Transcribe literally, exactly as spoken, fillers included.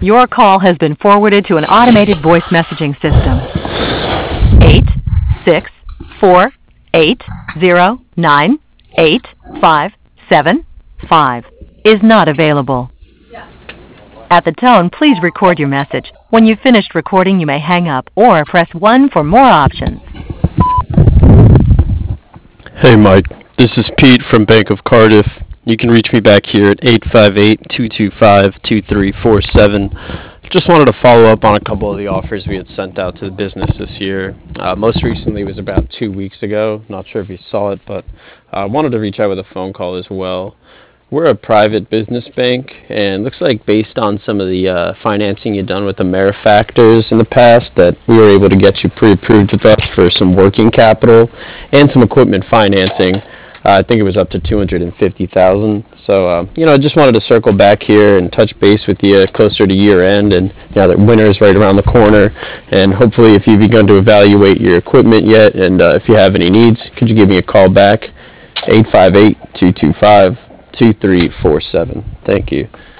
Your call has been forwarded to an automated voice messaging system. eight six four eight zero nine eight five seven five is not available. At the tone, please record your message. When you've finished recording, you may hang up or press one for more options. Hey Mike, this is Pete from Bank of Cardiff. You can reach me back here at eight five eight, two two five, two three four seven. Just wanted to follow up on a couple of the offers we had sent out to the business this year. Uh, most recently was about two weeks ago. Not sure if you saw it, but I uh, wanted to reach out with a phone call as well. We're a private business bank, and looks like based on some of the uh, financing you've done with AmeriFactors in the past, that we were able to get you pre-approved with us for some working capital and some equipment financing. Uh, I think it was up to two hundred fifty thousand dollars. So, uh, you know, I just wanted to circle back here and touch base with you closer to year end, and now that winter is right around the corner, and hopefully if you've begun to evaluate your equipment yet, and uh, if you have any needs, could you give me a call back, eight five eight, two two five, two three four seven. Thank you.